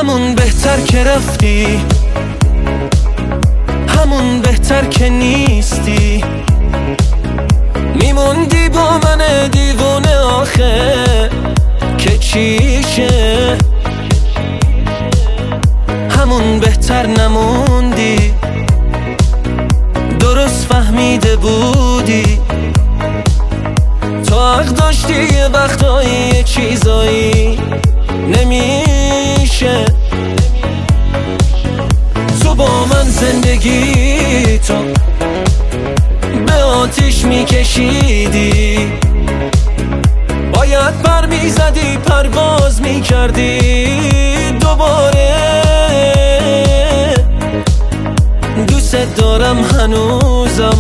همون بهتر که رفتی، همون بهتر که نیستی. میموندی با من دیوونه آخه که چیشه. همون بهتر نموندی، درست فهمیده بودی. تو حق داشتی یه وقتایی یه چیزایی نمیشه. تو با من زندگی تو به آتیش میکشیدی. باید پر میزدی پرواز میکردی دوباره. دوست دارم هنوزم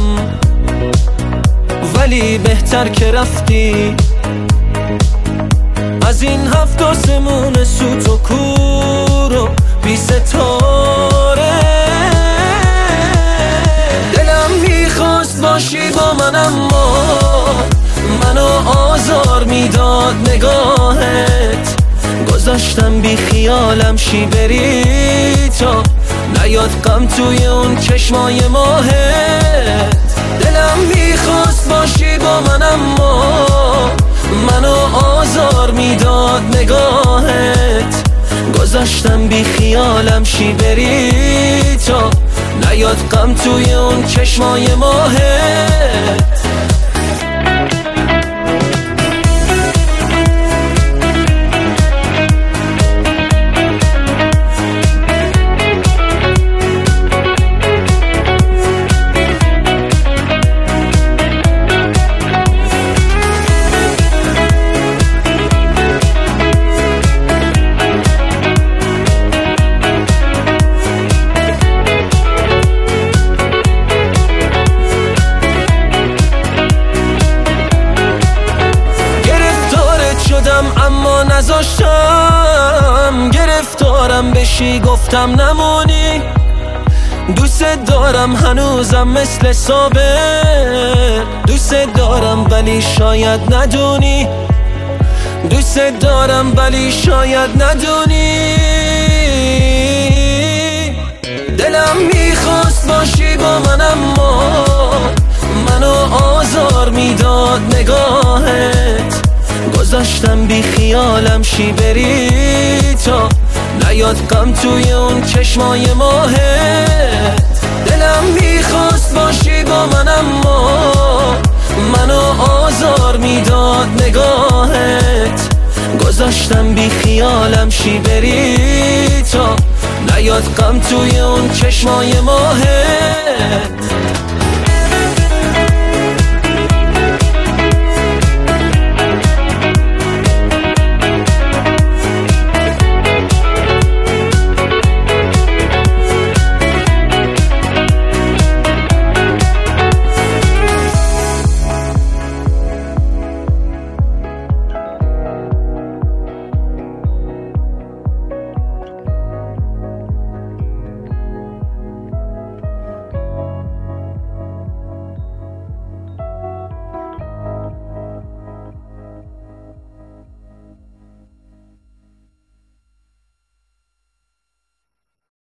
ولی بهتر که رفتی. از این هفت آسمون سوت و کور و بی ستاره. دلم میخواست باشی با من اما منو آزار میداد نگاهت. گذاشتم بی خیالم شی بری تا نیاد غم توی اون چشمای ماهت. دلم میخواست باشی با من اما منو آزار میداد نگاهت. گذاشتم بی خیالم شی بری تا نیاد غم توی اون چشمای ماهت. اما نذاشتم گرفتارم بشی، گفتم نمونی. دوست دارم هنوزم مثل سابق، دوست دارم ولی شاید ندونی. دوست دارم ولی شاید ندونی. دلم میخواست باشی با من اما منو آزار میداد نگاهت. گذاشتم بی خیالم شی بری تا نیاد غم توی اون چشمای ماهت. دلم میخواست باشی با من اما منو آزار میداد نگاهت. گذاشتم بی خیالم شی بری تا نیاد غم توی اون چشمای ماهت.